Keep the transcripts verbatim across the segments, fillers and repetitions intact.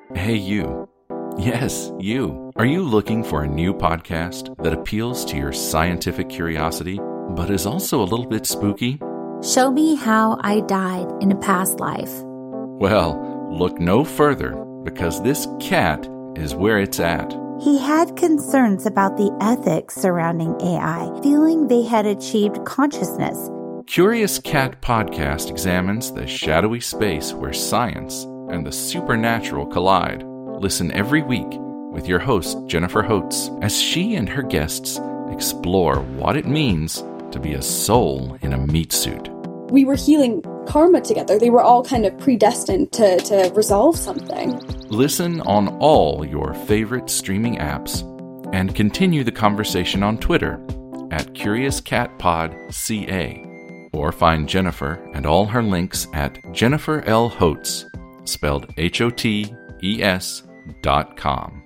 Hey, you. Yes, you. Are you looking for a new podcast that appeals to your scientific curiosity, but is also a little bit spooky? Show me how I died in a past life. Well, look no further, because this cat is where it's at. He had concerns about the ethics surrounding A I, feeling they had achieved consciousness. Curious Cat Podcast examines the shadowy space where science and the supernatural collide. Listen every week with your host, Jennifer Holtz, as she and her guests explore what it means to be a soul in a meat suit. We were healing karma together. They were all kind of predestined to, to resolve something. Listen on all your favorite streaming apps and continue the conversation on Twitter at Curious Cat Pod C A, or find Jennifer and all her links at Jennifer L. Holtz, spelled H O T E S dot com.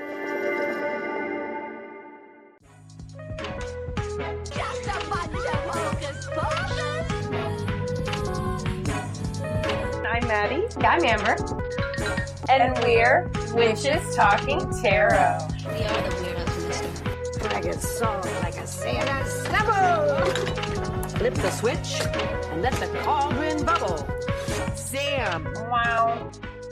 I'm Maddie. I'm Amber. And, and we're Witches Talking Tarot. We are the weirdos in the story. Like a song, like a Santa snubble. Flip the switch and let the cauldron bubble. Sam. Wow.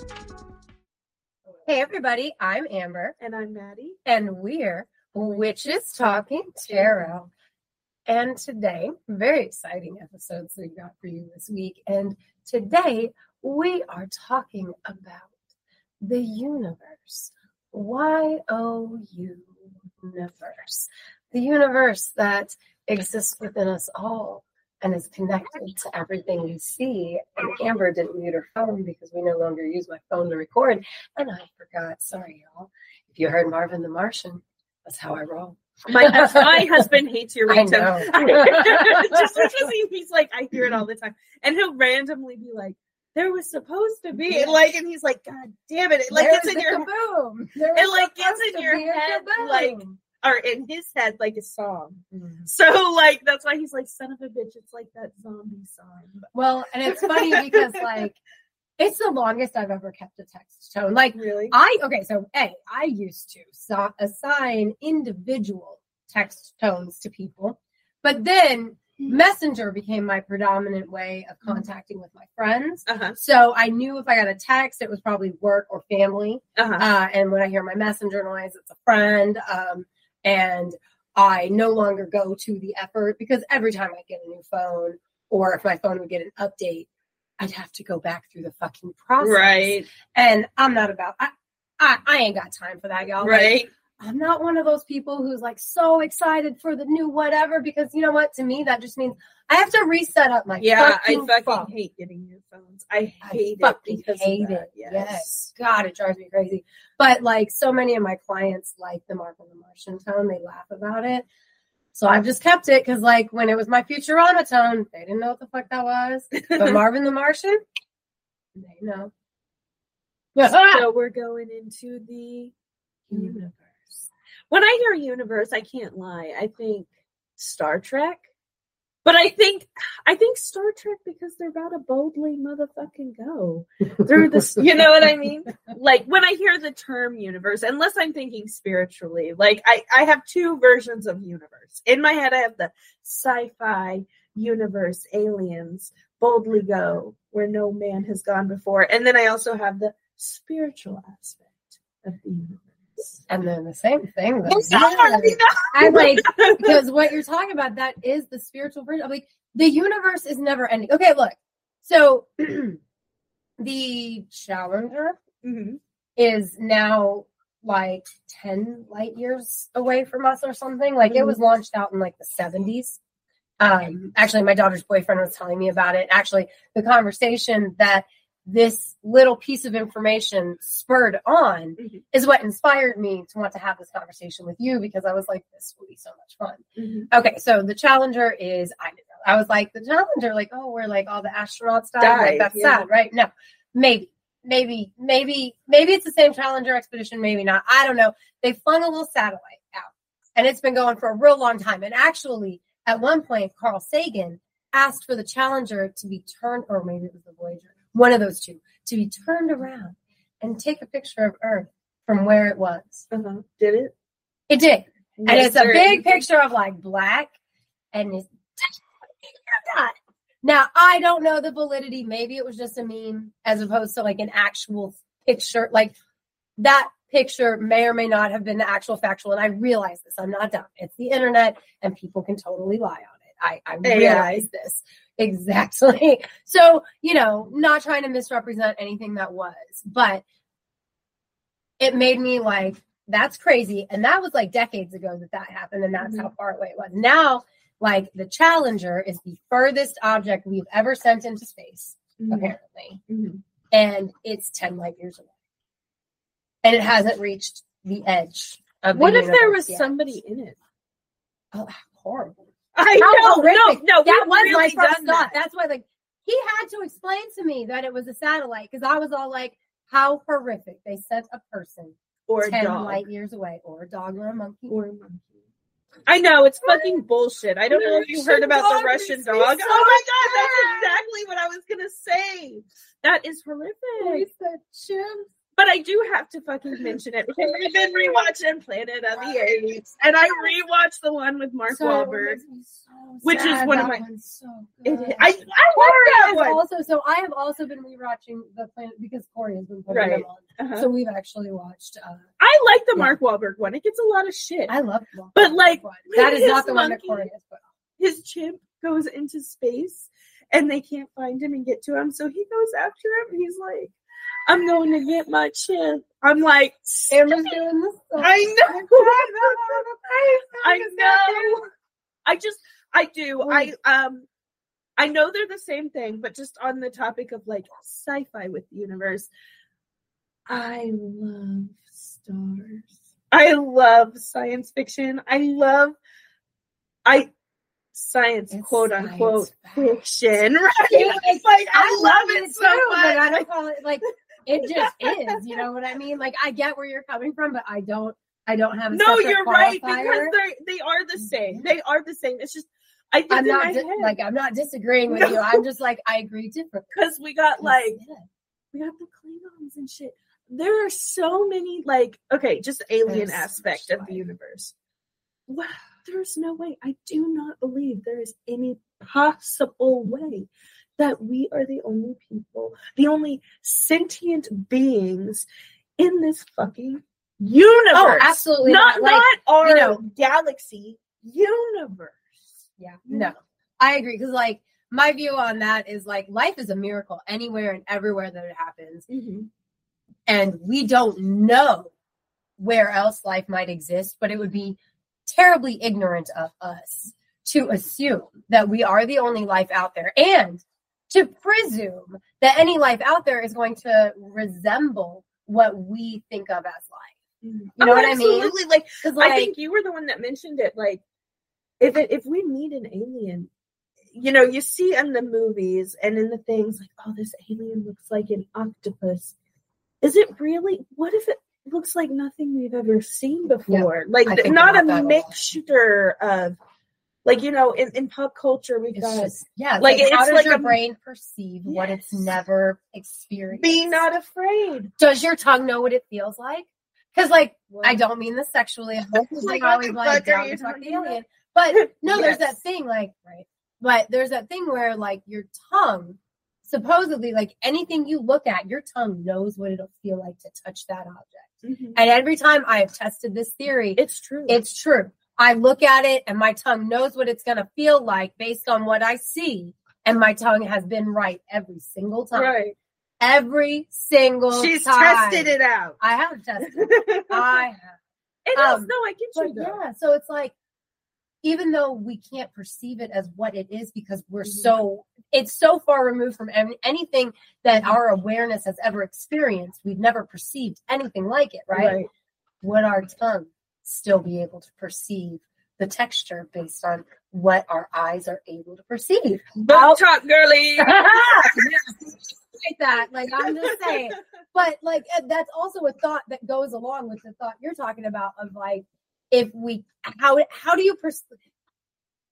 Hey everybody, I'm Amber. And I'm Maddie. And we're Witches Talking Tarot. And today, very exciting episodes we've got for you this week. And today, we are talking about the universe. Y O U, universe. The universe that exists within us all and is connected to everything we see. And Amber didn't mute her phone because we no longer use my phone to record. And I forgot. Sorry, y'all. If you heard Marvin the Martian, that's how I roll. My, my husband hates your ringtone. Just because he, he's like, I hear it all the time. And he'll randomly be like, there was supposed to be. And like, and he's like, God damn it. It like There's gets in your boom. It like gets in your head kaboom. like or in his head like a song. Mm. So like that's why he's like, son of a bitch, it's like that zombie song. Well, and it's funny because like it's the longest I've ever kept a text tone. Like Really? I okay, so A, I used to so, assign individual text tones to people, but then Messenger became my predominant way of contacting with my friends. Uh-huh. So I knew if I got a text, it was probably work or family. Uh-huh. Uh, and when I hear my Messenger noise, it's a friend. Um, and I no longer go to the effort because every time I get a new phone or if my phone would get an update, I'd have to go back through the fucking process. Right. And I'm not about, I, I, I ain't got time for that, y'all. Right. Like, I'm not one of those people who's like so excited for the new whatever because you know what? To me, that just means I have to reset up my Yeah, fucking I fucking phone. hate getting new phones. I hate I it fucking because hate of that. it. Yes. Yes. God, it drives me crazy. But like so many of my clients like the Marvin the Martian tone. They laugh about it. So I've just kept it because like when it was my Futurama tone, they didn't know what the fuck that was. But Marvin the Martian, they know. So we're going into the universe. When I hear universe, I can't lie. I think Star Trek. But I think I think Star Trek because they're about to boldly motherfucking go through this. You know what I mean? Like when I hear the term universe, unless I'm thinking spiritually, like I, I have two versions of universe. In my head, I have the sci-fi universe, aliens, boldly go where no man has gone before. And then I also have the spiritual aspect of the universe. And then the same thing. I'm sorry. I'm like, because what you're talking about, that is the spiritual version. I'm like, the universe is never ending. Okay, look. So the Challenger Mm-hmm. is now like ten light years away from us or something. Like it was launched out in like the seventies. Um, actually, my daughter's boyfriend was telling me about it. Actually, the conversation that this little piece of information spurred on Mm-hmm. is what inspired me to want to have this conversation with you because I was like, this will be so much fun. Mm-hmm. Okay, so the Challenger is, I didn't know. I was like, the Challenger, like, oh, where like all the astronauts died. Died, Like, that's yeah. sad, right? No, maybe, maybe, maybe, maybe it's the same Challenger expedition, maybe not. I don't know. They flung a little satellite out and it's been going for a real long time. And actually, at one point, Carl Sagan asked for the Challenger to be turned, or maybe it was the Voyager, one of those two, to be turned around and take a picture of Earth from where it was. Uh-huh. Did it? It did. Yes, and it's a there big is. picture of like black and it's now I don't know the validity. Maybe it was just a meme as opposed to like an actual picture. Like that picture may or may not have been the actual factual. And I realize this. I'm not dumb. It's the internet and people can totally lie on it. I, I realize this. Exactly. So, you know, not trying to misrepresent anything that was, but it made me like, that's crazy. And that was like decades ago that that happened. And that's mm-hmm. how far away it was. Now, like the Challenger is the furthest object we've ever sent into space, mm-hmm. apparently. Mm-hmm. And it's ten light years away. And it hasn't reached the edge of What the if there was yet. somebody in it? Oh, horrible. I How know. horrific. No, no. That was really my first done thought. that. That's why, like, he had to explain to me that it was a satellite because I was all like, how horrific. They sent a person Or a ten dog. light years away, or a dog, or a monkey. Or a monkey. I know, it's fucking bullshit. I don't know if you heard about the Russian dog. Oh my god, that's exactly what I was gonna say. That is horrific. But I do have to fucking mention it because we've been rewatching Planet of the Apes, and I rewatched the one with Mark So, Wahlberg, so which is sad. one of That my. one's so It, good. I I love that Corey one. is also so I have also been rewatching the Planet because Corey has been putting Right. them on. Uh-huh. So we've actually watched. Uh, I like the Yeah. Mark Wahlberg one. It gets a lot of shit. I love them. But, like, that is his not the one that monkey- Corey has put on. His chimp goes into space, and they can't find him and get to him. So he goes after him. He's like, "I'm going to get my chimp." I'm like, Amber's doing this. I know. I know. I just, I do. I um, I know they're the same thing, but just on the topic of like sci-fi with the universe, I love stars. I love science fiction. I love, I science It's quote science unquote fact. fiction. Right? It's- It's like I, I love love it it so too, much. but I don't call it like it just is. You know what I mean? Like I get where you're coming from, but I don't. I don't have a No, separate you're right because qualifier. they they are the same. They are the same. It's just I think I'm in not my di- head like I'm not disagreeing with No. you. I'm just like I agree differently. because we got like Yeah. we got the Klingons and shit. There are so many like okay, just alien There's so aspect much of the life. universe. Wow, there's no way. I do not believe there is any possible way that we are the only people, the only sentient beings in this fucking universe. Oh, absolutely Not not. Like, not our you know- galaxy, universe. Yeah, no, I agree because like my view on that is like life is a miracle anywhere and everywhere that it happens, Mm-hmm. and we don't know where else life might exist, but it would be terribly ignorant of us to assume that we are the only life out there and to presume that any life out there is going to resemble what we think of as life. You know oh, what I mean? absolutely. Like, 'Cause, like, I think you were the one that mentioned it. Like, if it, if we meet an alien, you know, you see in the movies and in the things like, oh, this alien looks like an octopus. Is it really? What if it looks like nothing we've ever seen before? Like, I think not about a that a lot. mixture of, like, you know, in, in pop culture, we've it's got just yeah, it's like, like, how it's does like your a- brain perceive what it's Yes. never experienced? be not afraid. Does your tongue know what it feels like? Because, like, Well, I don't mean this sexually. I'm Like, like, what always the like, fuck are down you to talk to talking alien. about? But no, there's Yes. that thing, like, right. But there's that thing where, like, your tongue, supposedly, like, anything you look at, your tongue knows what it'll feel like to touch that object. Mhm. And every time I have tested this theory, It's true. it's true. I look at it and my tongue knows what it's going to feel like based on what I see. And my tongue has been right every single time. right. Every single She's time. tested it out. I have tested it. I have. It Um, is. No, I get But you though. yeah, so it's like, even though we can't perceive it as what it is because we're so, it's so far removed from any, anything that our awareness has ever experienced, we've never perceived anything like it, right? Right. Would our tongue still be able to perceive the texture based on what our eyes are able to perceive? Book talk, girly. Like that, like I'm just saying. But like that's also a thought that goes along with the thought you're talking about of like, if we, how how do you perceive?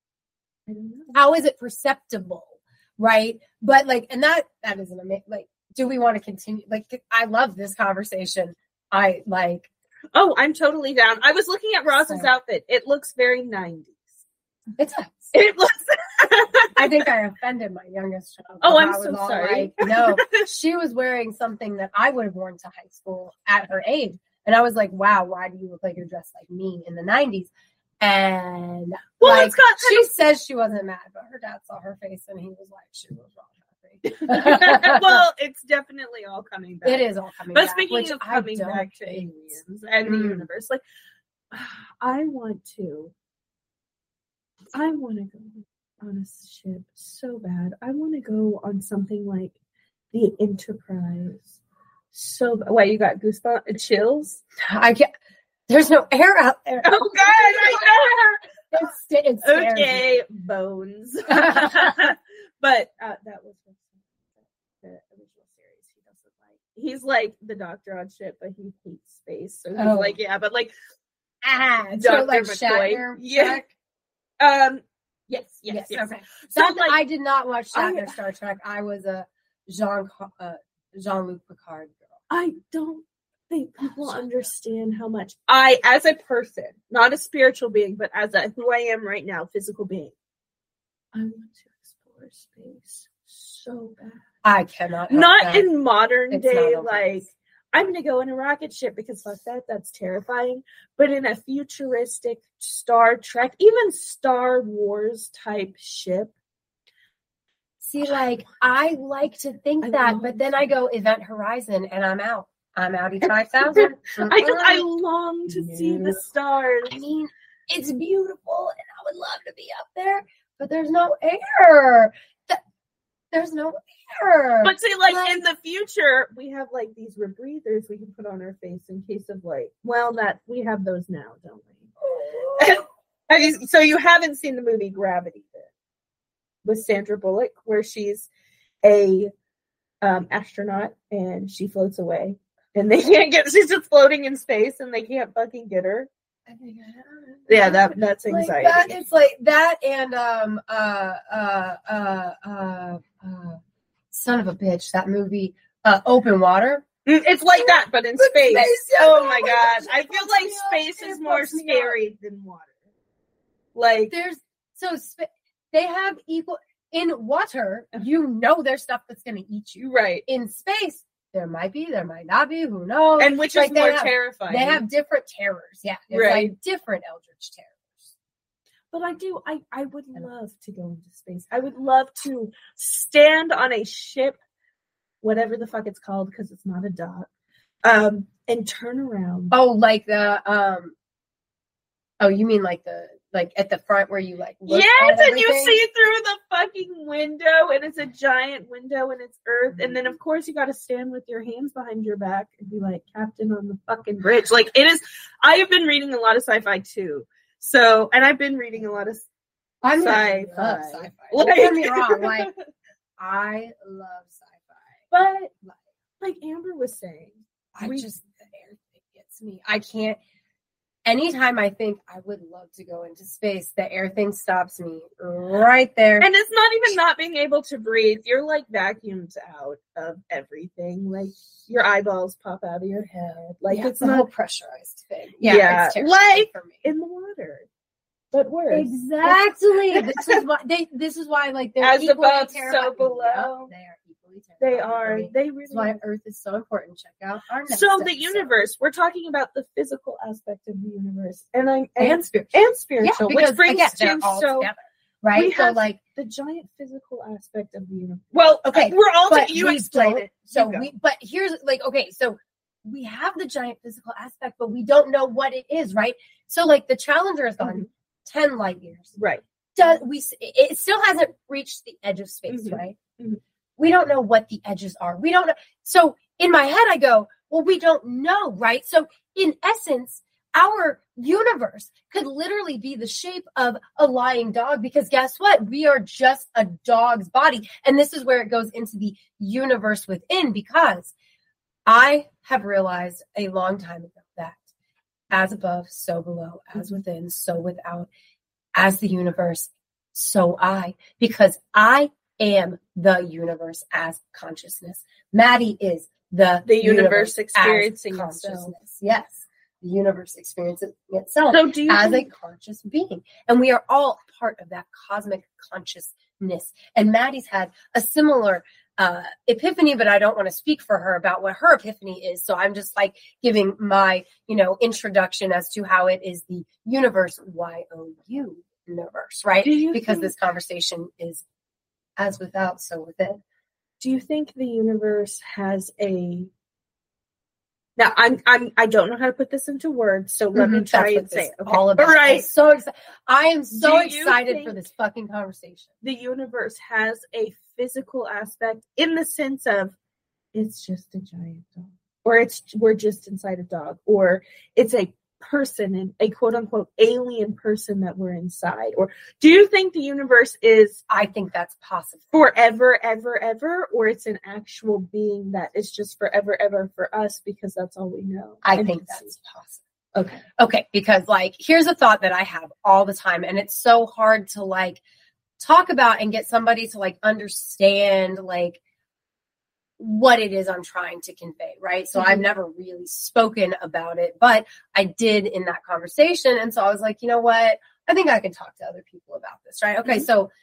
How is it perceptible, right? But like, and that that is an amazing, like do we want to continue? Like, I love this conversation. I like. Oh, I'm totally down. I was looking at Ross's So- outfit. It looks very nineties. It does. It looks. I think I offended my youngest child. Oh, I I'm was so all sorry. like, no, she was wearing something that I would have worn to high school at her age. And I was like, wow, why do you look like you're dressed like me in the nineties? And Well, like, it's got kind she says she wasn't mad, but her dad saw her face and he was like, she was wrong. well, it's definitely all coming back. It is all coming But back. speaking which of I coming don't back to hate. aliens and the Mm. universe, like I want to, I want to go on a ship so bad. I want to go on something like the Enterprise. So ba- wait, you got goosebumps, chills? I can't. There's no air out there. Oh God, I It's, it know. scares Okay, bones. But uh, that was the original series. He doesn't like. He's like the doctor on ship, but he hates space. So he's Oh. like, yeah, but like, Ah, Doctor so like McCoy. Shatner. Yeah. Trek? um, yes, yes, yes. Okay. So That, like, I did not watch Shatner I- Star Trek. I was a Jean uh, Jean-Luc Picard girl. I don't think people understand how much I, as a person, not a spiritual being, but as a who I am right now, physical being, I want to explore space so bad. I cannot. help Not that. in modern It's day, not okay. like I'm gonna go in a rocket ship because fuck that, that's terrifying. But in a futuristic Star Trek, even Star Wars type ship, See, like I like to think I that, love but then I go Event Horizon and I'm out. I'm out at five thousand. I just I long to see the stars. I mean, it's beautiful, and I would love to be up there, but there's no air. Th- There's no air. But see, like Like- in the future, we have like these rebreathers we can put on our face in case of like, well, that we have those now, don't we? Have you, so you haven't seen the movie Gravity then, with Sandra Bullock, where she's a um, astronaut and she floats away, and they can't get. She's just floating in space, and they can't fucking get her. I think I have. Yeah, that that's Like anxiety. that, it's like that and um uh uh uh uh uh son of a bitch, that movie uh Open Water. Mm, It's like that, but in But space. space, yeah, Oh oh my my god, gosh, I it feel fucks like me up. space It is more fucks me up. scary than water. Like, There's so sp- they have equal in water. You know, there's stuff that's gonna eat you. right, In space, there might be, there might not be. Who knows? and which Like, is they more have- terrifying. They have different terrors. Yeah, it's Right. like different eldritch terrors. But I do. I, I would love to go into space. I would love to stand on a ship, whatever the fuck it's called, because it's not a dock, um, and turn around. Oh, like the um. Oh, you mean like the like at the front where you like look Yes, at and you everything? see through the fucking window, and it's a giant window, and it's Earth, and then of course you got to stand with your hands behind your back and be like Captain on the fucking bridge. Like it is. I have been reading a lot of sci-fi too, so and I've been reading a lot of I mean, I sci-fi. love sci-fi. Like- Don't get me wrong. Like I love sci-fi. But like Amber was saying, I we- just the air thing gets me. I can't. Anytime I think I would love to go into space, the air thing stops me right there. and it's not even not being able to breathe. You're like vacuumed out of everything. Like your eyeballs pop out of your head. Like Yeah, it's the not whole pressurized thing. Yeah, Yeah, it's terrifying like- for me. in the water, but worse. Exactly. this is why they. This is why like they're As equally above, so terrifying. below. Yep, they are equally terrifying. They for are. me. They really. That's why Earth is so important. Check out our next So the episode. universe. We're talking about the physical aspect of the universe, and I'm and and, spiritual, and yeah, spiritual, because which brings again, to they're all so together, right? we So have- like, the giant physical aspect of the universe. Well, okay, we're all. but you we explain don't- it. So You go. we, but here's like, okay, so we have the giant physical aspect, but we don't know what it is, right? So like, the Challenger has gone Mhm. ten light years. right. Does we? It still hasn't reached the edge of space, Mhm. right? Mhm. We don't know what the edges are. We don't know. So in my head, I go, well, we don't know, right? So in essence, our universe could literally be the shape of a lying dog, because guess what? We are just a dog's body. And this is where it goes into the universe within, because I have realized a long time ago that as above, so below, as within, so without, as the universe, so I, because I am the universe as consciousness. Maddie is the, The universe universe experiencing as itself. consciousness. Yes. The universe experiencing itself So do you as think- a conscious being. And we are all part of that cosmic consciousness. And Maddie's had a similar uh, epiphany, but I don't want to speak for her about what her epiphany is. So I'm just like giving my, you know, introduction as to how it is the universe, Y O U universe, right? Do you Because think- this conversation is as without, so within. Do you think the universe has a now I'm I'm I don't know how to put this into words, so let me Mhm. try That's and what say this it. is Okay. all about. I'm Right. so excited. I am so Do you excited think- for this fucking conversation. The universe has a physical aspect in the sense of it's just a giant dog, or it's we're just inside a dog, or it's a person and a quote unquote alien person that we're inside. Or do you think the universe is I think that's possible. forever, ever, ever, or it's an actual being that is just forever, ever for us because that's all we know? I and think can see? that's possible. Okay. Okay, because like here's a thought that I have all the time, and it's so hard to like talk about and get somebody to like understand like what it is I'm trying to convey, right? So Mhm. I've never really spoken about it, but I did in that conversation. And so I was like, you know what? I think I can talk to other people about this, right? Okay, Mhm. so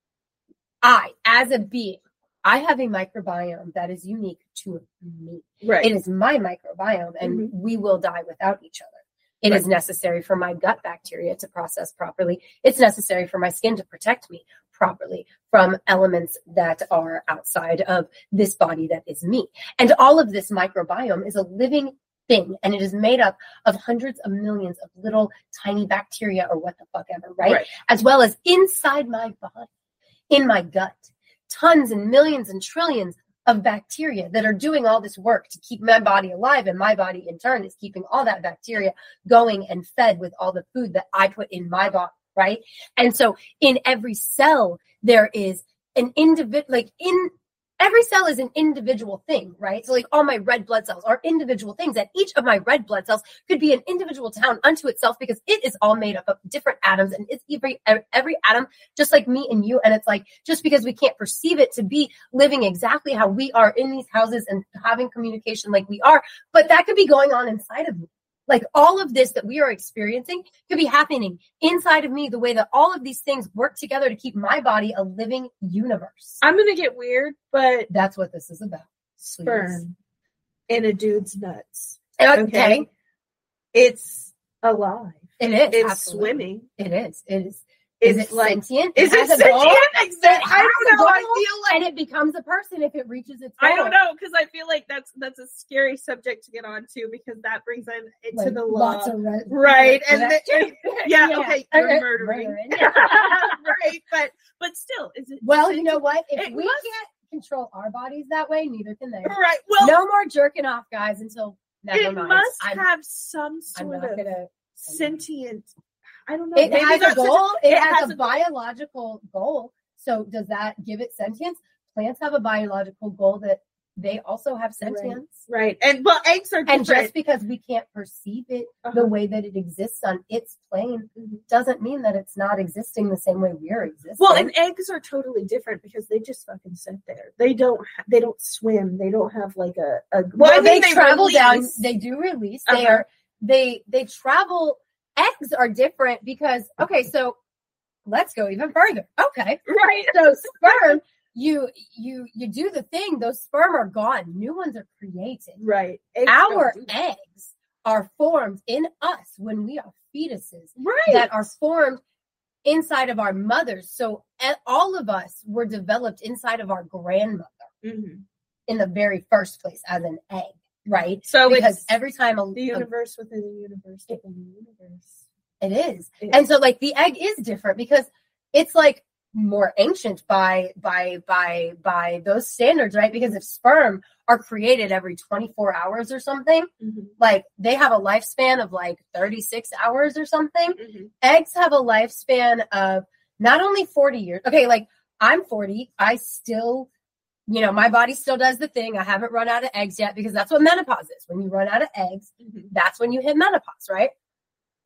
I, as a being, I have a microbiome that is unique to me. Right. It is my microbiome, and Mhm. we will die without each other. It Right. is necessary for my gut bacteria to process properly. It's necessary for my skin to protect me properly from elements that are outside of this body that is me. And all of this microbiome is a living thing, and it is made up of hundreds of millions of little tiny bacteria or what the fuck ever, right? Right. As well as inside my body, in my gut, tons and millions and trillions of bacteria that are doing all this work to keep my body alive, and my body in turn is keeping all that bacteria going and fed with all the food that I put in my body, right? And so in every cell there is an individual, like in every cell is an individual thing, right? So like all my red blood cells are individual things, and each of my red blood cells could be an individual town unto itself because it is all made up of different atoms, and it's every every atom just like me and you. And it's like, just because we can't perceive it to be living exactly how we are in these houses and having communication like we are, but that could be going on inside of me. Like all of this that we are experiencing could be happening inside of me, the way that all of these things work together to keep my body a living universe. I'm gonna get weird, but That's what this is about. sperm in a dude's nuts. Okay. Okay. It's alive. It is. It's absolutely. swimming. It is. It is. It's Is it like sentient? is it has a sentient? goal? Exactly. It I has don't a know. I goal, feel like and it becomes a person if it reaches its goal. I don't know because I feel like that's that's a scary subject to get onto because that brings in into Like, the law, lots of red, right? And Yeah. the, yeah, Yeah. okay, Okay. you're murdering, Murdering. right? But but still, is it? Well, is you it- know what? If it we must- can't control our bodies that way, neither can they. right? Well, No more jerking off, guys, until never it mind. must I'm, have some I'm sort not of gonna. sentient. I don't know. It maybe has a that's such goal. It, it has, has a, a goal. biological goal. So does that give it sentience? Plants have a biological goal that they also have sentience. Right, and well, eggs are different. And just because we can't perceive it Uh-huh. the way that it exists on its plane Mhm. doesn't mean that it's not existing the same way we're existing. Well, and eggs are totally different because they just fucking sit there. They don't. ha- They don't swim. They don't have like a. a well, I they, mean, travel down. release. They do release. They Uh-huh. are. They they travel. Eggs are different because okay, so let's go even further. Okay, Right. so sperm, you you you do the thing. Those sperm are gone. New ones are created. Right. Eggs Our don't do that. eggs are formed in us when we are fetuses Right. that are formed inside of our mothers. So e- all of us were developed inside of our grandmother Mhm. in the very first place as an egg, right? So Because it's every time a, the a- universe within the universe within the universe. it is. It And so like the egg is different because it's like more ancient by by by by those standards, right? Because if sperm are created every twenty-four hours or something, Mhm. like they have a lifespan of like thirty-six hours or something. Mhm. Eggs have a lifespan of not only forty years. Okay, like I'm forty. I still, you know, my body still does the thing. I haven't run out of eggs yet because that's what menopause is. When you run out of eggs, Mhm. that's when you hit menopause, right?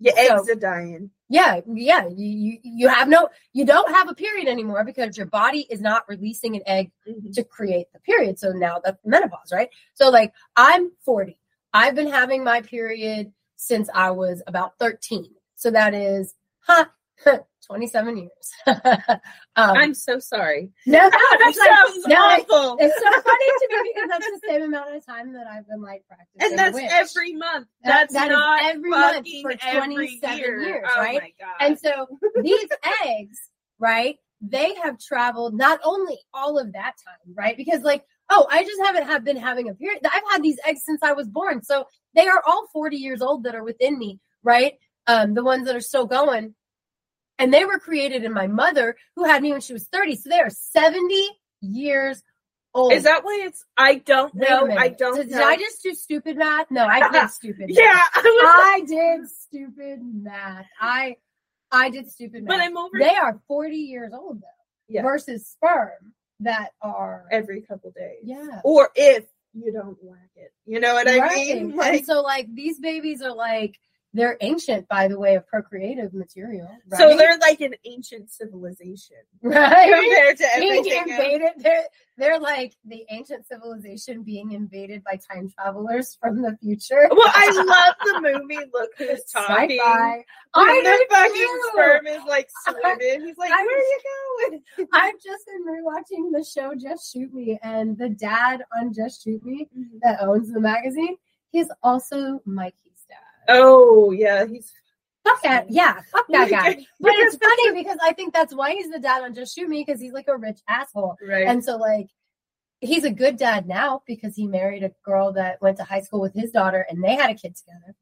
Your So- eggs are dying. Yeah, yeah. You, you you have no, you don't have a period anymore because your body is not releasing an egg Mhm. to create the period. So now that's menopause, right? So like I'm forty. I've been having my period since I was about thirteen. So that is, huh, twenty-seven years. um, I'm so sorry. no, no, That it's like, sounds no, it- awful. it's so funny to me because that's the same amount of time that I've been like practicing. And that's Witch. every month. That- That's that is not every month fucking for every twenty-seven year. years, Oh right? my God. And so these eggs, right, they have traveled not only all of that time, right? Because like, oh, I just haven't have been having a period. I've had these eggs since I was born. So they are all forty years old that are within me, right? Um, the ones that are still going. And they were created in my mother who had me when she was thirty. So they are seventy years old. Is that why it's, I don't Wait a know. minute. I don't Did, know. did I just do stupid math? No, I did stupid math. yeah. I was, I did stupid math. I I did stupid math. but I'm over They are forty years old though, Yeah. versus sperm that are every couple days. yeah. Or if you don't whack it. You know what I Right. mean? Like, And so like these babies are like they're ancient by the way of procreative material. Right? so they're like an ancient civilization right. compared to Being everything else. invaded, they're they're like the ancient civilization being invaded by time travelers from the future. Well, I love the movie Look Who's Talking. Sci-fi. When I the do fucking too. sperm is like swimming. He's like, I- where are you going? I've just been rewatching the show Just Shoot Me, and the dad on Just Shoot Me that owns the magazine, he's also Mikey's dad. Oh, yeah. He's Fuck that, yeah, fuck that guy. Like- But it's funny because I think that's why he's the dad on Just Shoot Me, because he's like a rich asshole. right. And so like he's a good dad now because he married a girl that went to high school with his daughter and they had a kid together.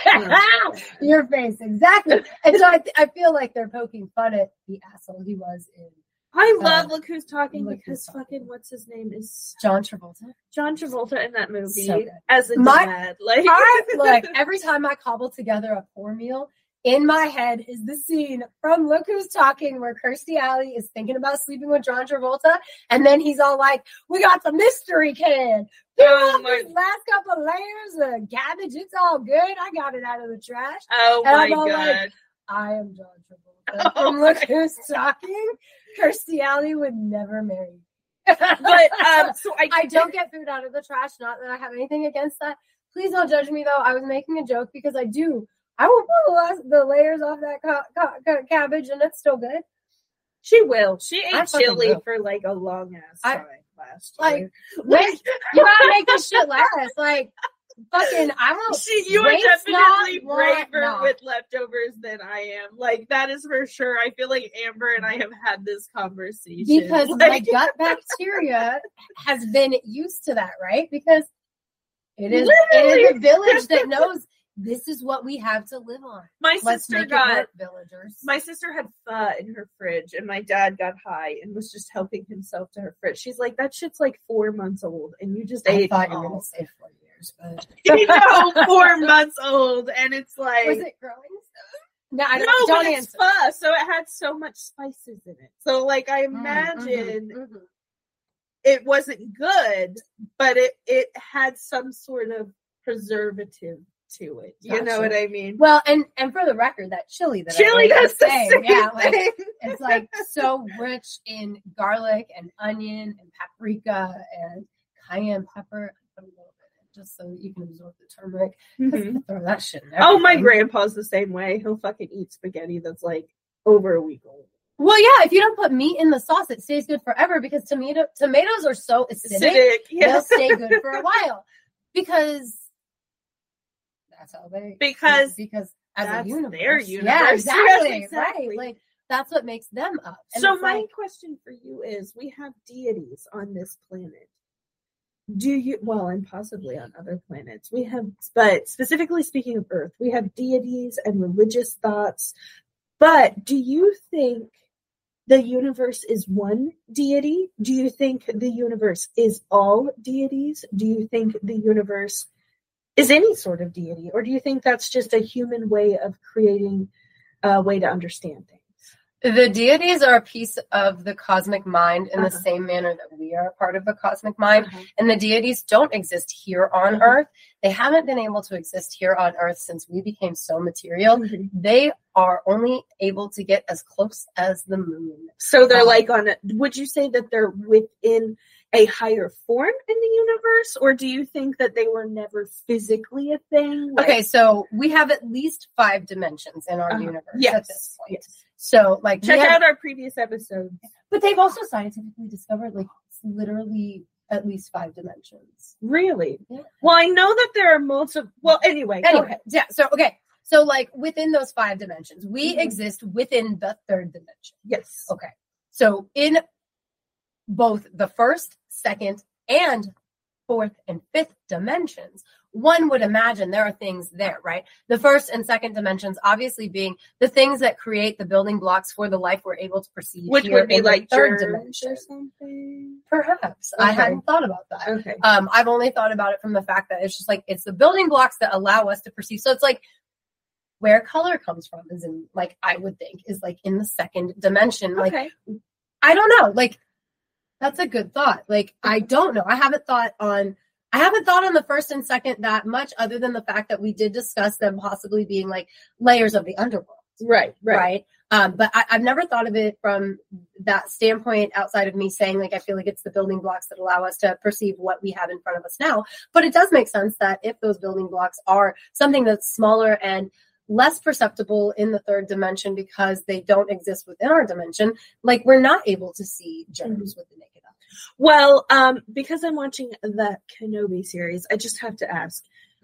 Your face, exactly. And so I, th- I feel like they're poking fun at the asshole he was in I love uh, Look Who's Talking Look because Who's Talking. fucking what's his name is John Travolta. John Travolta in that movie So good. as a My- dad. Like, I like every time I cobble together a poor meal, in my head is the scene from Look Who's Talking where Kirstie Alley is thinking about sleeping with John Travolta, and then he's all like, "We got the mystery can. Peel Oh off my- these last couple layers of cabbage. It's all good. I got it out of the trash. oh And my I'm all god. like, I am John Travolta Oh from Look my Who's Talking. Kirstie Alley would never marry me." but um, so I, I don't get food out of the trash. Not that I have anything against that. Please don't judge me, though. I was making a joke because I do. I will pull the, last, the layers off that ca- ca- ca- cabbage, and it's still good. She will. She I ate fucking chili will. for like a long ass I- time last like, year. Wait, you gotta make this shit last. Like, fucking, I won't. She, you are waste definitely not, want braver not. with leftovers than I am. Like that is for sure. I feel like Amber and I have had this conversation Because my like, gut bacteria has been used to that, right? Because it is, it Literally. is a village that knows this is what we have to live on. my Let's sister make it got work, villagers. my sister had pho in her fridge, and my dad got high and was just helping himself to her fridge. She's like, "That shit's like four months old, and you just I ate thought it you were all." going to say four years, but. You know, four months old, and it's like, Was it growing? No, I no, don't, don't but it's answer. pho, so it had so much spices in it. So, like, I Mm, imagine mhm, mhm. it wasn't good, but it it had some sort of preservative to it. You know Gotcha. what I mean? Well, and and for the record, that chili that Chili I does the say, same yeah, like thing. it's like so rich in garlic and onion and paprika and cayenne pepper. I put a little bit in just so you can absorb the turmeric. 'Cause Mhm. you throw that shit in Oh, my everything. grandpa's the same way. He'll fucking eat spaghetti that's like over a week old. Well, yeah, if you don't put meat in the sauce, it stays good forever because tomato tomatoes are so acidic. Acidic, yeah. They'll stay good for a while because that's how they Because because as that's a universe, their yeah, universe. exactly, Yes, exactly. right. Like that's what makes them up. And So it's my like, question for you is: we have deities on this planet. Do you? Well, and possibly on other planets, we have. But specifically speaking of Earth, we have deities and religious thoughts. But do you think the universe is one deity? Do you think the universe is all deities? Do you think the universe is any sort of deity? Or do you think that's just a human way of creating a way to understand things? The deities are a piece of the cosmic mind in Uh-huh. the same manner that we are a part of the cosmic mind. Uh-huh. And the deities don't exist here on Mhm. Earth. They haven't been able to exist here on Earth since we became so material. Mhm. They are only able to get as close as the moon. So they're Um, like on a, would you say that they're within a higher form in the universe, or do you think that they were never physically a thing? Like- Okay, so we have at least five dimensions in our Uh-huh. universe Yes. at this point. Yes. So, like, we Check have- out our previous episodes. but they've also scientifically discovered, like, it's literally at least five dimensions. Really? Yeah. Well, I know that there are multiple. Well, anyway, go Anyway, ahead. yeah. So, okay. So, like, within those five dimensions, we Mhm. exist within the third dimension. Yes. Okay. So, in both the first, second, and fourth and fifth dimensions, one would imagine there are things there, right? The first and second dimensions, obviously, being the things that create the building blocks for the life we're able to perceive, Which here would be in the like third germs dimension. or something. Perhaps I Okay. hadn't thought about that. Okay. Um, I've only thought about it from the fact that it's just like it's the building blocks that allow us to perceive. So it's like where color comes from is in, like, I would think is like in the second dimension. Like, Okay. I don't know. Like, that's a good thought. Like, I don't know. I haven't thought on, I haven't thought on the first and second that much, other than the fact that we did discuss them possibly being like layers of the underworld. Right. Right. Right. Um, but I, I've never thought of it from that standpoint outside of me saying, like, I feel like it's the building blocks that allow us to perceive what we have in front of us now. But it does make sense that if those building blocks are something that's smaller and less perceptible in the third dimension because they don't exist within our dimension, like, we're not able to see germs with the naked eye. Well, um, because I'm watching the Kenobi series, I just have to ask,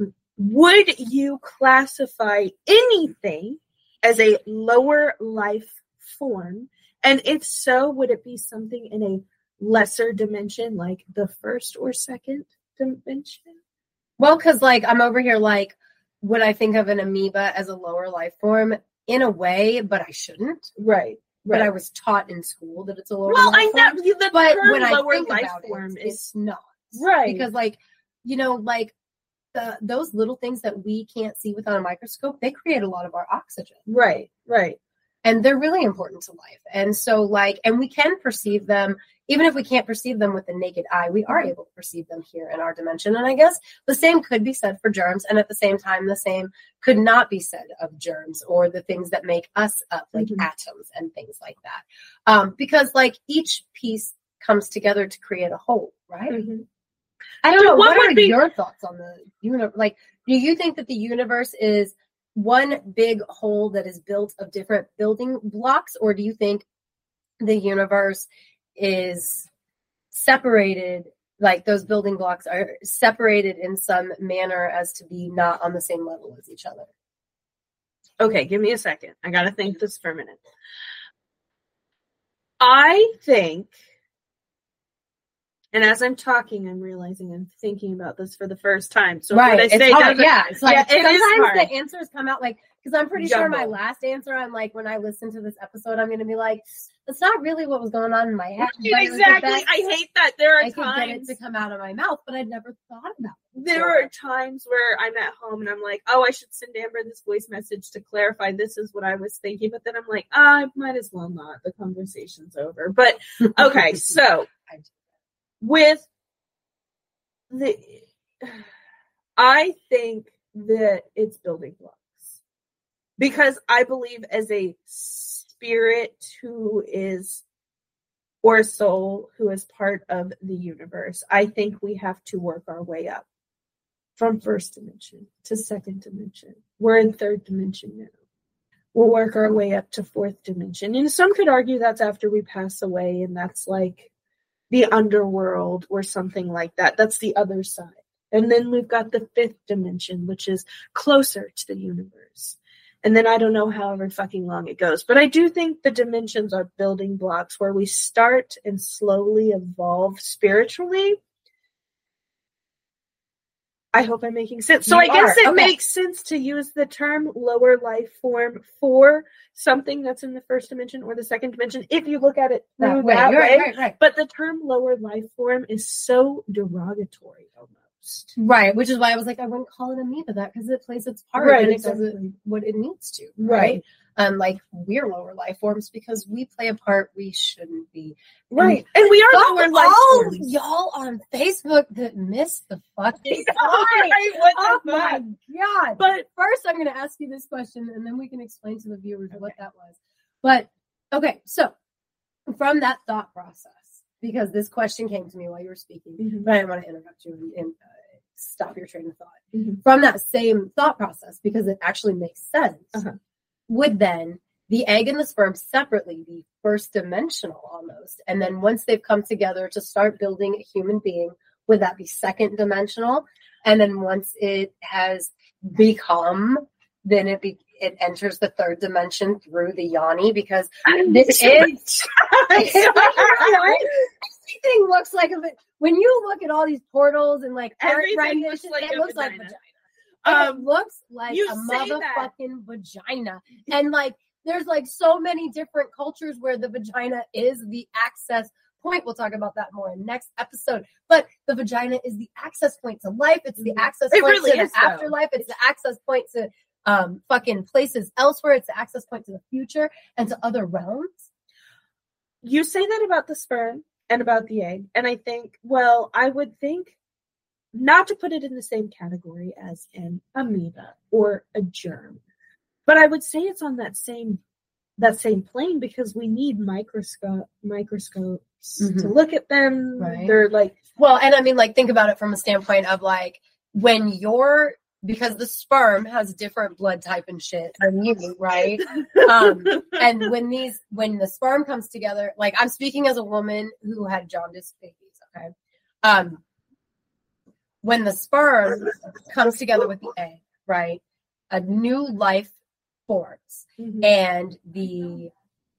would you classify anything as a lower life form? And if so, would it be something in a lesser dimension, like the first or second dimension? Well, because, like, I'm over here, like, would I think of an amoeba as a lower life form? In a way, but I shouldn't. Right. But Right. I was taught in school that it's a lower Well, life I form. know you- the But term when I lower think life about form it, is it's not. right. Because, like, you know, like, the those little things that we can't see without a microscope, they create a lot of our oxygen. right. Right. And they're really important to life. And so, like, and we can perceive them, even if we can't perceive them with the naked eye, we are able to perceive them here in our dimension. And I guess the same could be said for germs. And at the same time, the same could not be said of germs or the things that make us up, like Mhm. atoms and things like that. Um, because, like, each piece comes together to create a whole, right? Mhm. I don't So know. what What, would are be- your thoughts on the universe? Like, do you think that the universe is one big whole that is built of different building blocks, or do you think the universe is separated, like those building blocks are separated in some manner as to be not on the same level as each other? Okay, give me a second. I got to think this for a minute. I think, and as I'm talking, I'm realizing I'm thinking about this for the first time. So what I It's say hard. doesn't- Yeah, it's like Yeah, it is sometimes hard. the answers come out like, because I'm pretty sure my Jumbled. last answer, I'm like, when I listen to this episode, I'm going to be like, that's not really what was going on in my head. but it was the Exactly. best I hate that. There are I could get it times. to come out of my mouth, but I'd never thought about it. There are times where I'm at home and I'm like, oh, I should send Amber this voice message to clarify this is what I was thinking. But then I'm like, oh, I might as well not. The conversation's over. But okay, so with the, I think that it's building blocks because I believe as a spirit who is, or a soul who is part of the universe, I think we have to work our way up from first dimension to second dimension. We're in third dimension now. We'll work our way up to fourth dimension. And some could argue that's after we pass away, and that's like the underworld or something like that. That's the other side. And then we've got the fifth dimension, which is closer to the universe. And then I don't know however fucking long it goes. But I do think the dimensions are building blocks where we start and slowly evolve spiritually. I hope I'm making sense. So You I guess are. it Okay. makes sense to use the term lower life form for something that's in the first dimension or the second dimension if you look at it through That way, that you're way. right, right, right. But the term lower life form is so derogatory almost. produced. Right, which is why I was like, I wouldn't call it amoeba that because it plays its part Right, and exactly. it does it what it needs to. Right. Right. Um, like we're lower life forms because we play a part we shouldn't be. Right. And we are Fuck lower life all forms. y'all on Facebook that missed the fucking Right, what the Oh fuck? my god. But First, I'm going to ask you this question, and then we can explain to the viewers what that was. But, okay, so from that thought process, because this question came to me while you were speaking, Mhm. but I didn't want to interrupt you and, and uh, stop your train of thought. Mhm. From that same thought process, because it actually makes sense, Uh-huh. would then the egg and the sperm separately be first dimensional almost? And then once they've come together to start building a human being, would that be second dimensional? And then once it has become, then it be, it enters the third dimension through the yoni, because this is everything looks like a when you look at all these portals and like art Everything renditions, looks like it a looks like vagina. vagina. Um, it looks like you a say that. motherfucking vagina, and like there's like so many different cultures where the vagina is the access point. We'll talk about that more in next episode. But the vagina is the access point to life. It's the access It point really to is, the though. afterlife. It's the access point to um, fucking places elsewhere. It's the access point to the future and to other realms. You say that about the sperm and about the egg, and I think, well, I would think not to put it in the same category as an amoeba or a germ, but I would say it's on that same that same plane because we need microscope microscopes Mhm. to look at them. Right. They're like, Well, and I mean, like, think about it from a standpoint of like when you're, because the sperm has different blood type and shit than you, right? Um, and when these, when the sperm comes together, like I'm speaking as a woman who had jaundice babies, okay? Um, when the sperm comes together with the egg, right? A new life forms, Mhm. and the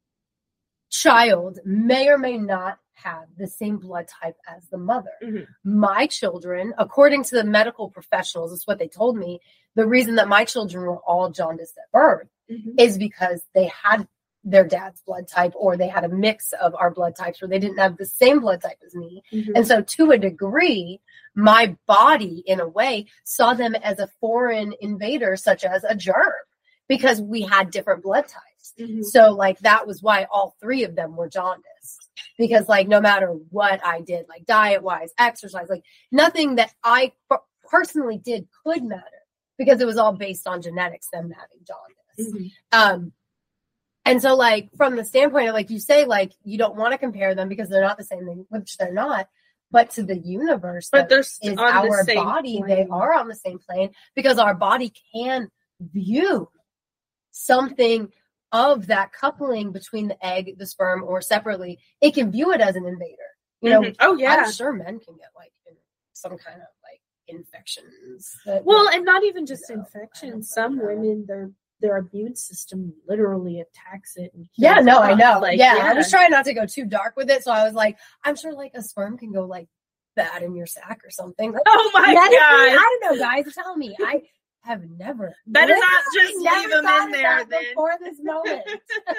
child may or may not have the same blood type as the mother. Mhm. My children, according to the medical professionals, is what they told me, the reason that my children were all jaundiced at birth Mhm. is because they had their dad's blood type, or they had a mix of our blood types where they didn't have the same blood type as me. Mhm. And so to a degree, my body, in a way, saw them as a foreign invader, such as a germ, because we had different blood types. Mhm. So, like, that was why all three of them were jaundiced. Because, like, no matter what I did, like, diet-wise, exercise, like, nothing that I per- personally did could matter. Because it was all based on genetics, them having jaundice. Mhm. Um, and so, like, from the standpoint of, like, you say, like, you don't want to compare them because they're not the same thing, which they're not. But to the universe, But that they're is st- on the our same body, they plane. are on the same plane because our body can view something of that coupling between the egg, the sperm, or separately. It can view it as an invader. You know, Mhm. Oh yeah. I'm sure men can get like some kind of like infections. that- Well, and not even just No, I don't infections. Some know. women, their their immune system literally attacks it. And yeah, kills no, it I off. know. Like, yeah, I was trying not to go too dark with it, so I was like, I'm sure like a sperm can go like bad in your sack or something. Like, Oh my medically, god! I don't know, guys. Tell me, I have never. Better not literally just never leave them thought in of there that then. before this moment.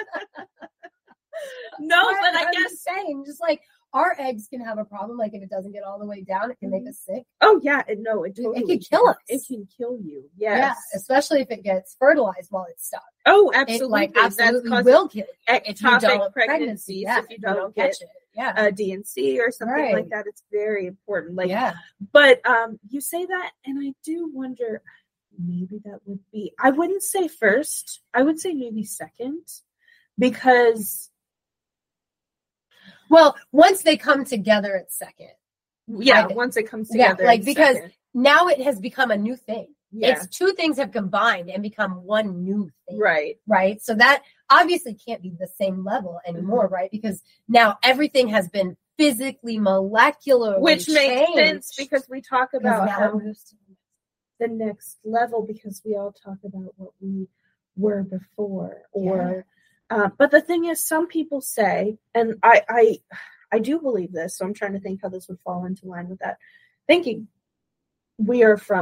No, but I I'm guess. just saying, just like our eggs can have a problem. Like if it doesn't get all the way down, it can make us sick. Oh yeah, it, no, it It totally could kill us. It can kill you. Yeah, Yes. especially if it gets fertilized while it's stuck. Oh, It absolutely. like That's absolutely causing will kill you if you ectopic don't pregnancies, Yeah, if you don't get catch it. Yeah, a D and C or something Right. like that. It's very important. Like, yeah. but um, you say that, and I do wonder. Maybe that would be. I wouldn't say first. I would say maybe second, because Well, once they come together, it's second. yeah, I- once it comes yeah, together, like, it's because second. Now it has become a new thing. yeah, It's two things have combined and become one new thing. right. Right. So that obviously can't be the same level anymore, Mm-hmm. right? Because now everything has been physically, molecularly Which makes changed. sense because we talk Because about now how we're just- the next level, because we all talk about what we were before, or uh, but the thing is, some people say, and I, I I do believe this, so I'm trying to think how this would fall into line with that thinking. We are from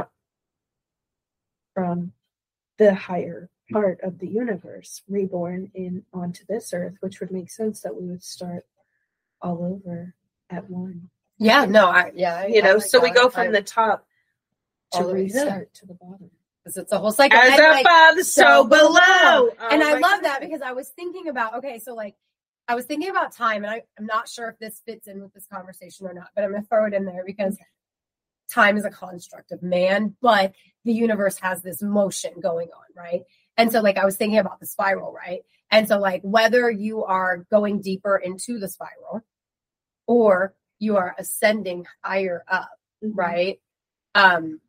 from the higher part of the universe, reborn in onto this earth, which would make sense that we would start all over at one. Yeah, no, I, yeah. I- You I know, like so we that. go from I- the top all the way to the middle. restart to the bottom. Because it's a whole cycle. As And, above, like, so below. Oh, and I my love goodness. that because I was thinking about, okay, so like, I was thinking about time, and I, I'm not sure if this fits in with this conversation or not, but I'm going to throw it in there because time is a construct of man, but the universe has this motion going on, right? And so, like, I was thinking about the spiral, right? And so, like, whether you are going deeper into the spiral or you are ascending higher up, Mm-hmm. right? Um,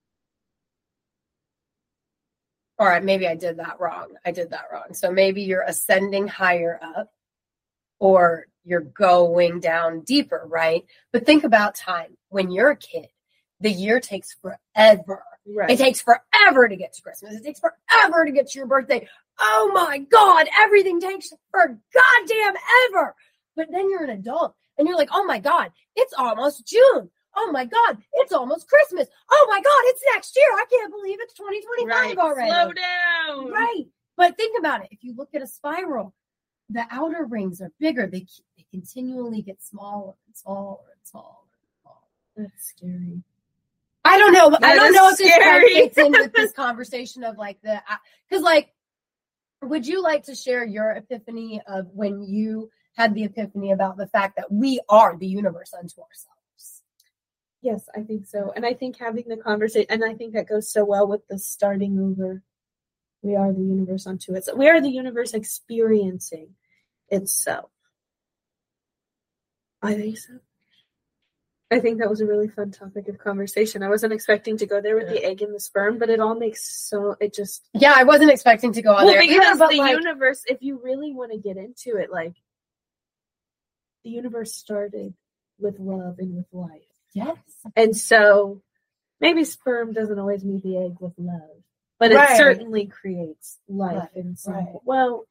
all right, maybe I did that wrong. I did that wrong. So maybe you're ascending higher up or you're going down deeper, right? But think about time. When you're a kid, the year takes forever. Right. It takes forever to get to Christmas. It takes forever to get to your birthday. Oh my God, everything takes for goddamn ever. But then you're an adult and you're like, oh my God, it's almost June. Oh my God, it's almost Christmas. Oh my God, it's next year. I can't believe it's twenty twenty-five Right. already. Slow down. Right. But think about it. If you look at a spiral, the outer rings are bigger. They, they continually get smaller and smaller and smaller and smaller. That's scary. I don't know. That I don't is know if this kind of scary. fits in with this conversation of like the, because like, would you like to share your epiphany of when you had the epiphany about the fact that we are the universe unto ourselves? Yes, I think so. And I think having the conversation, and I think that goes so well with the starting over. We are the universe unto itself. We are the universe experiencing itself. I think so. I think that was a really fun topic of conversation. I wasn't expecting to go there with the egg and the sperm, but it all makes so, it just. Yeah, I wasn't expecting to go on Well, there because either, but the like, universe, if you really want to get into it, like, the universe started with love and with life. yes. And so maybe sperm doesn't always meet the egg with love, but Right. it certainly creates life Right, in some right. well,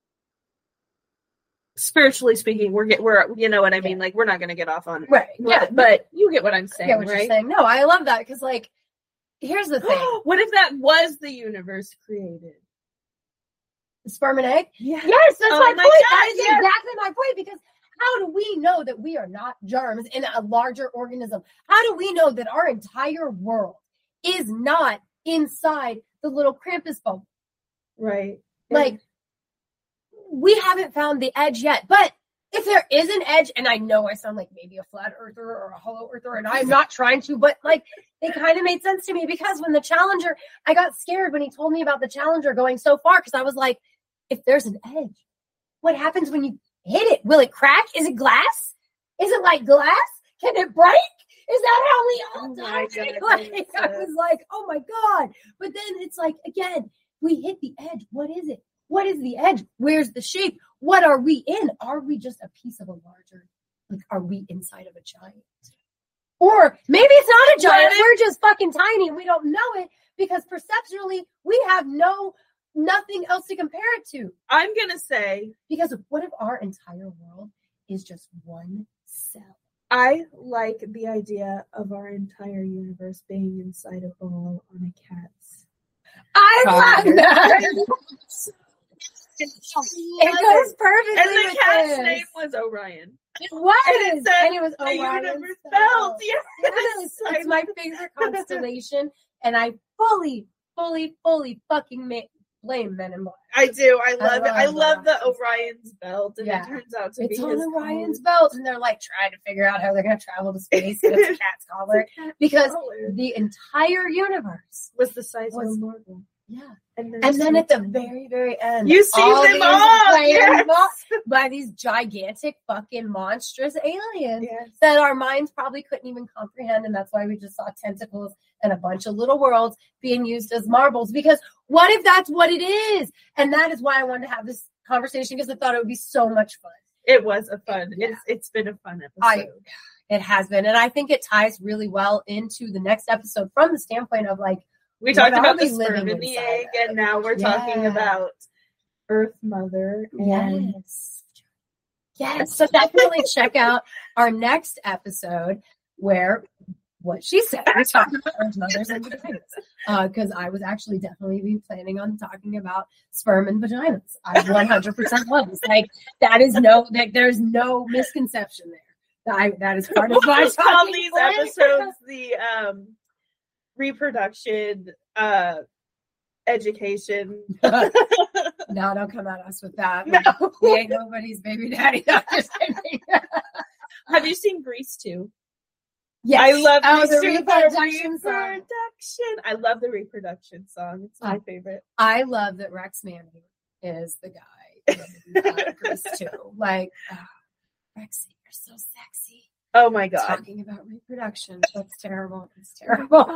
spiritually speaking, we're get we're you know what I mean, Yeah. like we're not going to get off on Right. Yeah. but, but you get what I'm I saying, get what right? you're saying. No, I love that because like, here's the thing. What if that was the universe created? Sperm and egg? Yeah. Yes, that's Oh my my point. God, That is yes. exactly my point because how do we know that we are not germs in a larger organism? How do we know that our entire world is not inside the little Krampus bubble? Right. Like, we haven't found the edge yet. But if there is an edge, and I know I sound like maybe a flat earther or a hollow earther, and I'm not trying to, but like, it kind of made sense to me because when the Challenger, I got scared when he told me about the Challenger going so far because I was like, if there's an edge, what happens when you hit it? Will it crack? Is it glass? Is it like glass? Can it break? Is that how we all Oh my die? God, Like, I yes. was like, oh my God. But then it's like, again, we hit the edge. What is it? What is the edge? Where's the shape? What are we in? Are we just a piece of a larger, like, are we inside of a giant? Or maybe it's not a giant. What if- We're just fucking tiny and we don't know it because perceptually we have no, nothing else to compare it to. I'm going to say Because what if our entire world is just one cell? I like the idea of our entire universe being inside a ball on a cat's. I Tiger. love that. It goes perfectly And the with cat's this. name was Orion. It was. And it said and it was the Orion's universe belt. belt. Yes. Yes, it's my favorite constellation, and I fully, fully, fully fucking ma- blame Men in Black. I do. I love I it. I love love the Orion's Orion's belt, and Yeah. it turns out to It's be on his Orion's own. belt, and they're like trying to figure out how they're going to travel to space, and it's a cat's collar because collar. the entire universe was the size was- of a marble. Yeah. And then, And then at the very, very end, You see all them these all, players yes. mo- by these gigantic fucking monstrous aliens Yes. that our minds probably couldn't even comprehend. And that's why we just saw tentacles and a bunch of little worlds being used as marbles. Because what if that's what it is? And that is why I wanted to have this conversation because I thought it would be so much fun. It was a fun. Yeah. It's it's been a fun episode. I- It has been. And I think it ties really well into the next episode from the standpoint of like, we what talked are about we the sperm living and the inside egg, of? and now we're talking Yeah. about Earth Mother. And Yes. Yes. So definitely check out our next episode where what she said, we're talking about Earth mothers and vaginas. Because I was actually definitely be planning on talking about sperm and vaginas. I one hundred percent was. Like, that is no, like, there's no misconception there. I, that is part of my We'll call talking these point. episodes the um reproduction, uh, education. No, don't come at us with that. No. We ain't nobody's baby daddy. No, just kidding. Have you seen Grease two? Yes. I love oh, the Grease two, reproduction song. reproduction. I love the reproduction song. It's my Oh. favorite. I love that Rex Manning is the guy in uh, Grease too. Like, oh, Rexy, you're so sexy. Oh my god. Talking about reproduction. That's terrible. It's terrible.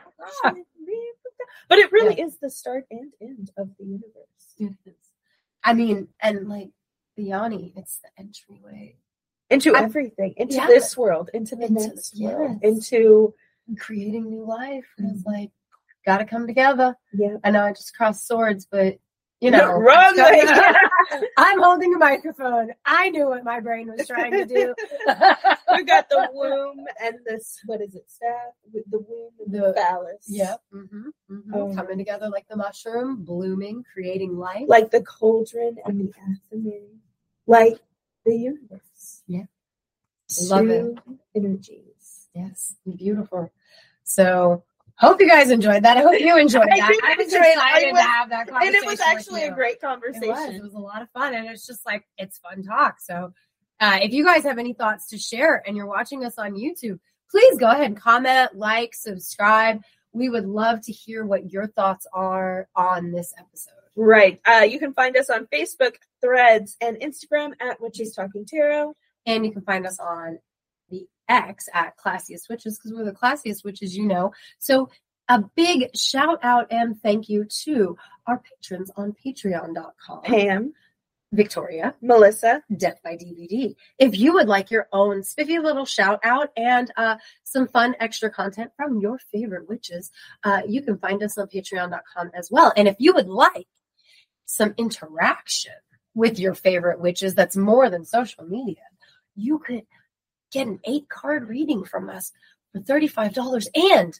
But it really Yeah. is the start and end of the universe. It is. I mean, and like the Yanni, it's the entryway. Into I- everything. Into Yeah. this world. Into the Into- next world. yes. Into Creating new life. Mm-hmm. It's like, gotta come together. yeah. I know I just crossed swords, but you know, Wrong way. I'm holding a microphone. I knew what my brain was trying to do. We got the womb and this, what is it, staff? With the womb and the, The- phallus. Yep. Mm-hmm, mm-hmm. Oh. Coming together like the mushroom, blooming, creating life. Like the cauldron and the athame. Like the universe. Yeah. Love it. Two energies. Yes, beautiful. So, hope you guys enjoyed that. I hope you enjoyed I that. did I was enjoy it. I excited was- to have that And conversation. it was with actually you. a great It was. conversation. It was a lot of fun, and it's just like it's fun talk. So, uh, if you guys have any thoughts to share, and you're watching us on YouTube, please go ahead and comment, like, subscribe. We would love to hear what your thoughts are on this episode. Right. Uh, you can find us on Facebook, Threads, and Instagram at Witches Talking Tarot. And you can find us on the X at Classiest Witches because we're the classiest witches you know. So a big shout out and thank you to our patrons on patreon dot com. Pam, Victoria, Melissa, Death by D V D. If you would like your own spiffy little shout out and uh, some fun extra content from your favorite witches, uh, you can find us on patreon dot com as well. And if you would like some interaction with your favorite witches that's more than social media, you could get an eight card reading from us for thirty-five dollars and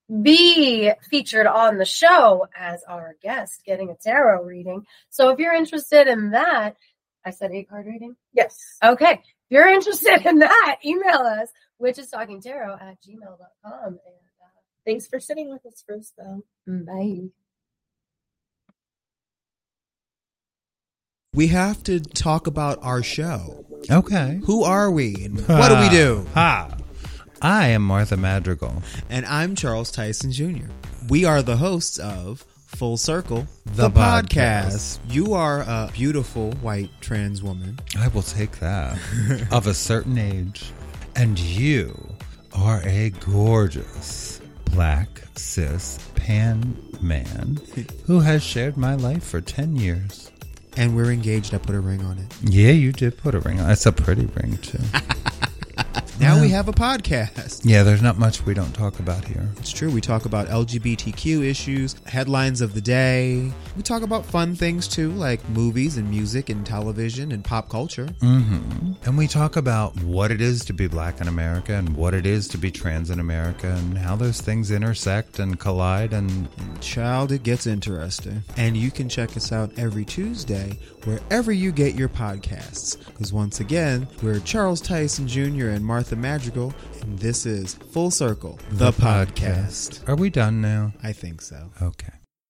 be featured on the show as our guest getting a tarot reading. So if you're interested in that, I said eight card reading? yes. Okay. If you're interested in that, email us, witchestalkingtarot at gmail dot com. And uh, Thanks for sitting with us for a spell. bye. We have to talk about our show. Okay. Who are we and what do we do? Ha. I am Martha Madrigal. And I'm Charles Tyson Junior We are the hosts of Full Circle, The podcast. You are a beautiful white trans woman. I will take that. Of a certain age. And you are a gorgeous black cis pan man who has shared my life for ten years. And we're engaged. I put a ring on it. Yeah, you did put a ring on. It's a pretty ring, too. Now Yeah. we have a podcast. Yeah, there's not much we don't talk about here. It's true. We talk about L G B T Q issues, headlines of the day. We talk about fun things too, like movies and music and television and pop culture. Mm-hmm. And we talk about what it is to be black in America and what it is to be trans in America and how those things intersect and collide. And Child, it gets interesting. And you can check us out every Tuesday wherever you get your podcasts. Because once again, we're Charles Tyson Junior and Martha Madrigal, and this is Full Circle, the, podcast. Are we done now? I think so. Okay.